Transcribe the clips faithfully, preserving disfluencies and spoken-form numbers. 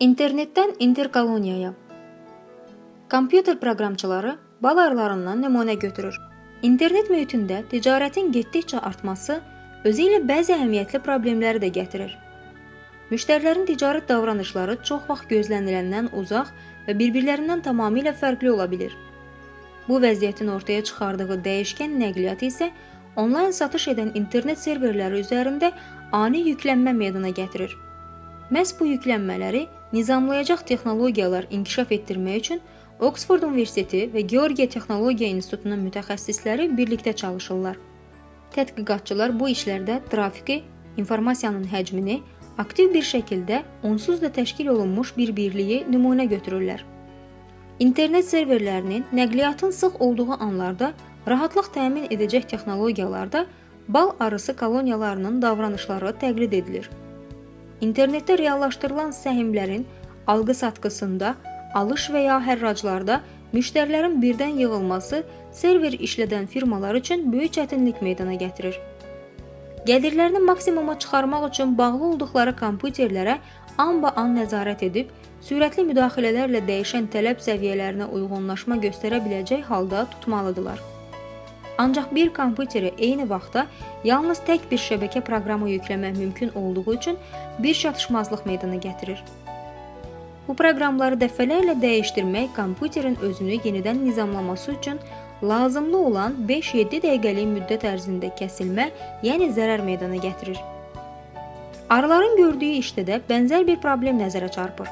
İnternetdən interkoloniyaya. Kompüter proqramçıları bal arılarından nümunə götürür. İnternet mühitində ticarətin getdikcə artması özü ilə bəzi əhəmiyyətli problemləri də gətirir. Müştərilərin ticarət davranışları çox vaxt gözləniləndən uzaq və bir-birlərindən tamamilə fərqli ola bilir. Bu vəziyyətin ortaya çıxardığı dəyişkən nəqliyyat isə onlayn satış edən internet serverləri üzərində ani yüklənmə meydana gətirir. Məhz bu yüklənmələri nizamlayacaq texnologiyalar inkişaf etdirmək üçün Oxford Universiteti və Georgiya Texnologiya İnstitutunun mütəxəssisləri birlikdə çalışırlar. Tədqiqatçılar bu işlərdə trafiki, informasiyanın həcmini aktiv bir şəkildə onsuz da təşkil olunmuş bir birliyi nümunə götürürlər. İnternet serverlərinin nəqliyyatın sıx olduğu anlarda rahatlıq təmin edəcək texnologiyalarda bal arısı koloniyalarının davranışları təqlid edilir. İnternetdə reallaşdırılan səhmlərin alqı-satqısında, alış və ya hərraclarda müştərilərin birdən yığılması server işlədən firmalar üçün böyük çətinlik meydana gətirir. Gəlirlərini maksimuma çıxarmaq üçün bağlı olduqları kompüterlərə anba-an nəzarət edib, sürətli müdaxilələrlə dəyişən tələb səviyyələrinə uyğunlaşma göstərə biləcək halda tutmalıdırlar. Ancaq bir kompüterə eyni vaxtda yalnız tək bir şəbəkə proqramı yükləmək mümkün olduğu üçün bir çatışmazlıq meydana gətirir. Bu proqramları dəfələrlə dəyişdirmək kompüterin özünü yenidən nizamlaması üçün lazımlı olan beş-yeddi dəqiqəlik müddət ərzində kəsilmə, yəni zərər meydana gətirir. Arıların gördüyü işdə də bənzər bir problem nəzərə çarpır.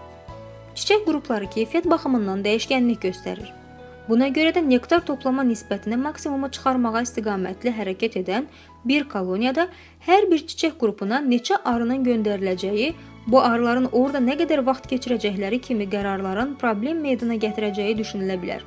Çiçək qrupları keyfiyyət baxımından dəyişkənlik göstərir. Buna görə də nektar toplama nisbətini maksimuma çıxarmağa istiqamətli hərəkət edən bir koloniyada hər bir çiçək qrupuna neçə arının göndəriləcəyi, bu arıların orada nə qədər vaxt keçirəcəkləri kimi qərarların problem meydana gətirəcəyi düşünülə bilər.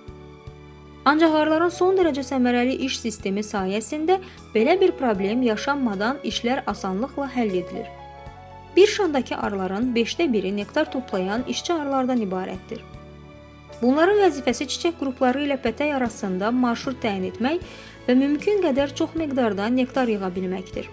Ancaq arıların son dərəcə səmərəli iş sistemi sayəsində belə bir problem yaşanmadan işlər asanlıqla həll edilir. Bir şandakı arıların beşdə biri nektar toplayan işçi arılardan ibarətdir. Bunların vəzifəsi çiçək qrupları ilə pətək arasında marşrut təyin etmək və mümkün qədər çox miqdarda nektar yığa bilməkdir.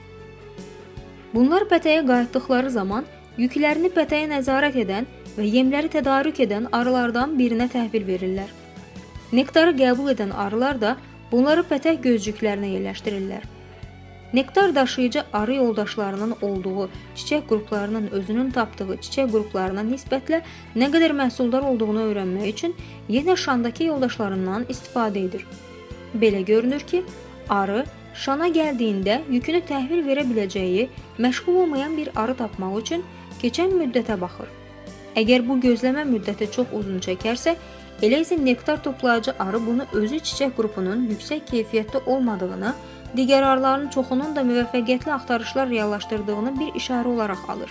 Bunlar pətəyə qayıtdıqları zaman yüklərini pətəyə nəzarət edən və yemləri tədarük edən arılardan birinə təhvil verirlər. Nektarı qəbul edən arılar da bunları pətək gözcüklərinə yerləşdirirlər. Nektar daşıyıcı arı yoldaşlarının olduğu çiçək qruplarının özünün tapdığı çiçək qruplarına nisbətlə nə qədər məhsuldar olduğunu öyrənmək üçün yenə şandakı yoldaşlarından istifadə edir. Belə görünür ki, arı şana gəldiyində yükünü təhvil verə biləcəyi məşğul olmayan bir arı tapmaq üçün keçən müddətə baxır. Əgər bu gözləmə müddəti çox uzun çəkərsə, elə isə nektar toplayıcı arı bunu özü çiçək qrupunun yüksək keyfiyyətli olmadığını, digər arıların çoxunun da müvəffəqiyyətli axtarışlar reallaşdırdığını bir işarə olaraq alır.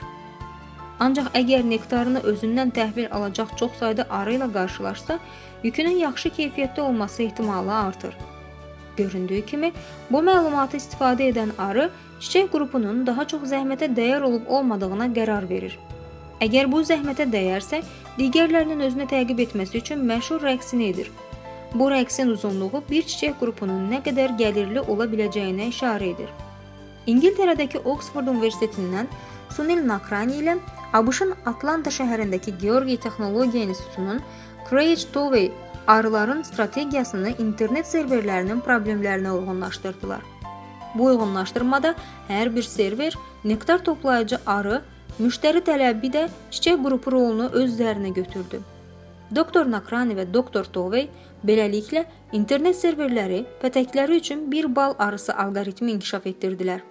Ancaq əgər nektarını özündən təhvil alacaq çox sayda arı ilə qarşılaşsa, yükünün yaxşı keyfiyyətli olması ehtimalı artır. Göründüyü kimi, bu məlumatı istifadə edən arı çiçək qrupunun daha çox zəhmətə dəyər olub olmadığına qərar verir. Əgər bu zəhmətə dəyərsə, digərlərinin özünü təqib etməsi üçün məşhur rəqsini edir. Bu rəqsin uzunluğu bir çiçək qrupunun nə qədər gəlirli ola biləcəyinə işarə edir. İngiltərədəki Oxford Universitetindən Sunil Nakrani ilə ABŞ-ın Atlanta şəhərindəki Georgiya Texnologiya İnstitutunun Craig Tovey arıların strategiyasını internet serverlərinin problemlərinə uyğunlaşdırdılar. Bu uyğunlaşdırmada hər bir server nektar toplayıcı arı, müştəri tələbi də çiçək qrupu rolunu öz üzərinə götürdü. Doktor Nakrani və Doktor Tovey beləliklə internet serverləri pətəkləri üçün bir bal arısı alqoritmi inkişaf etdirdilər.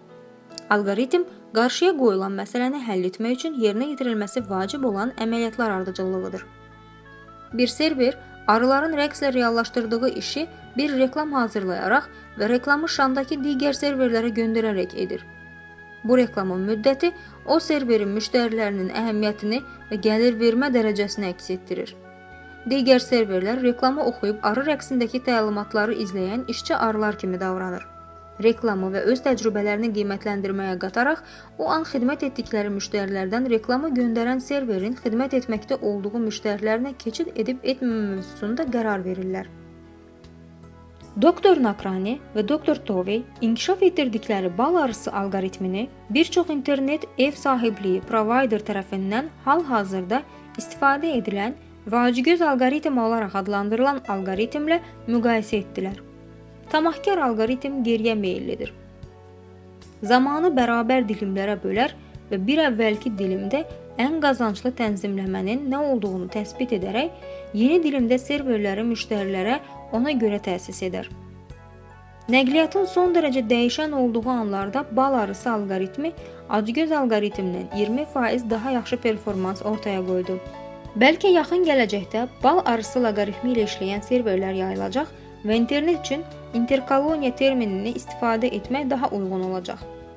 Alqoritm qarşıya qoyulan məsələni həll etmək üçün yerinə yetirilməsi vacib olan əməliyyatlar ardıcıllığıdır. Bir server arıların rəqslə reallaşdırdığı işi bir reklam hazırlayaraq və reklamı şandakı digər serverlərə göndərərək edir. Bu reklamın müddəti o serverin müştərilərinin əhəmiyyətini və gəlir vermə dərəcəsini əks etdirir. Digər serverlər reklamı oxuyub arı rəqsindəki təlimatları izləyən işçi arılar kimi davranır. Reklamı və öz təcrübələrini qiymətləndirməyə qataraq, o an xidmət etdikləri müştərilərdən reklamı göndərən serverin xidmət etməkdə olduğu müştərilərinə keçid edib etməmə mövzusunda qərar verirlər. Doktor Nakrani və Doktor Tovey inkişaf etdirdikləri bal arısı alqoritmini bir çox internet ev sahibliyi provayder tərəfindən hal-hazırda istifadə edilən və acgöz alqoritm olaraq adlandırılan alqoritmlə müqayisə etdilər. Tamahkar alqoritm geriyə meyllidir. Zamanı bərabər dilimlərə bölər və bir əvvəlki dilimdə ən qazanclı tənzimləmənin nə olduğunu təsbit edərək, yeni dilimdə serverləri müştərilərə ona görə təsis edər. Nəqliyyatın son dərəcə dəyişən olduğu anlarda bal arısı alqoritmi acgöz alqoritmdən iyirmi faiz daha yaxşı performans ortaya qoydu. Bəlkə yaxın gələcəkdə bal arısı alqoritmi ilə işləyən serverlər yayılacaq və internet üçün interkoloniya terminini istifadə etmək daha uyğun olacaq.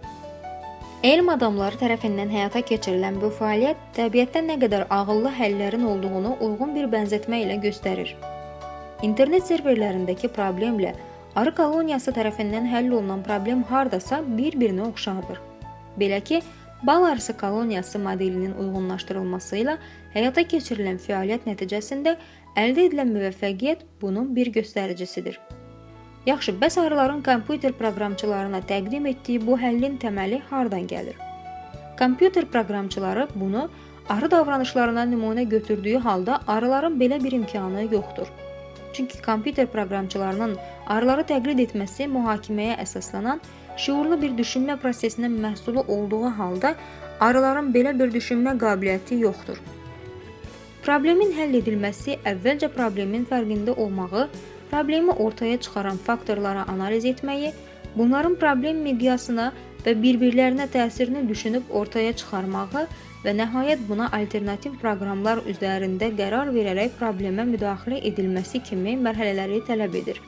Elm adamları tərəfindən həyata keçirilən bu fəaliyyət təbiətdə nə qədər ağıllı həllərin olduğunu uyğun bir bənzətmə ilə göstərir. İnternet serverlərindəki problemlə arı koloniyası tərəfindən həll olunan problem hardasa bir-birinə oxşardır. Belə ki, bal arısı koloniyası modelinin uyğunlaşdırılması ilə həyata keçirilən fəaliyyət nəticəsində əldə edilən müvəffəqiyyət bunun bir göstəricisidir. Yaxşı, bəs arıların kompüter proqramçılarına təqdim etdiyi bu həllin təməli hardan gəlir? Kompüter proqramçıları bunu arı davranışlarına nümunə götürdüyü halda arıların belə bir imkanı yoxdur. Çünki kompüter proqramçılarının arıları təqlid etməsi mühakiməyə əsaslanan şuurlu bir düşünmə prosesinin məhsulu olduğu halda arıların belə bir düşünmə qabiliyyəti yoxdur. Problemin həll edilməsi əvvəlcə problemin fərqində olmağı, problemi ortaya çıxaran faktorlara analiz etməyi, bunların problem miqyasına və bir-birlərinə təsirini düşünüb ortaya çıxarmağı və nəhayət buna alternativ proqramlar üzərində qərar verərək problemə müdaxilə edilməsi kimi mərhələləri tələb edir.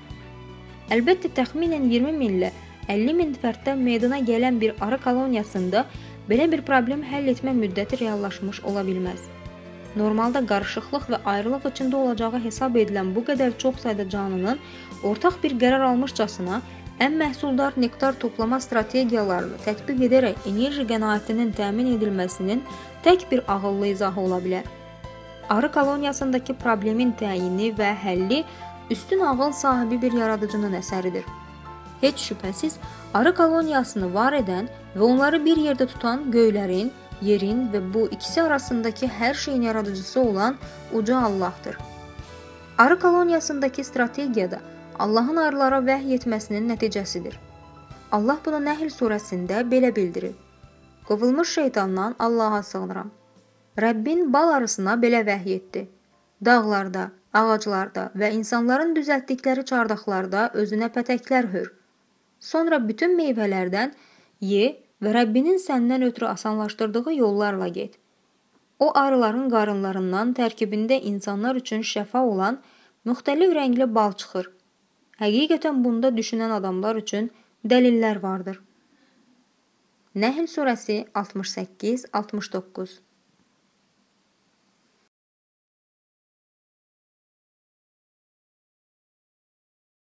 Əlbəttə, təxminən iyirmi min ilə əlli min fərddən meydana gələn bir arı koloniyasında belə bir problem həll etmə müddəti reallaşmış ola bilməz. Normalda qarışıqlıq və ayrılıq içində olacağı hesab edilən bu qədər çox sayda canlının ortaq bir qərar almışcasına ən məhsuldar nektar toplama strategiyalarını tətbiq edərək enerji qənaətinin təmin edilməsinin tək bir ağıllı izahı ola bilər. Arı koloniyasındakı problemin təyini və həlli üstün ağıl sahibi bir yaradıcının əsəridir. Heç şübhəsiz, arı koloniyasını var edən və onları bir yerdə tutan göylərin, yerin və bu ikisi arasındakı hər şeyin yaradıcısı olan uca Allahdır. Arı koloniyasındakı strategiyada Allahın arılara vəhy etməsinin nəticəsidir. Allah bunu Nəhl surəsində belə bildirir. Qovulmuş şeytandan Allaha sığınıram. Rəbbin bal arısına belə vəhy etdi. Dağlarda, ağaclarda və insanların düzəltdikləri çardaqlarda özünə pətəklər hör. Sonra bütün meyvələrdən ye və Rəbbinin səndən ötürü asanlaşdırdığı yollarla get. O arıların qarınlarından tərkibində insanlar üçün şəfa olan müxtəlif rəngli bal çıxır. Həqiqətən bunda düşünən adamlar üçün dəlillər vardır. Nəhl surəsi altmış səkkiz altmış doqquz.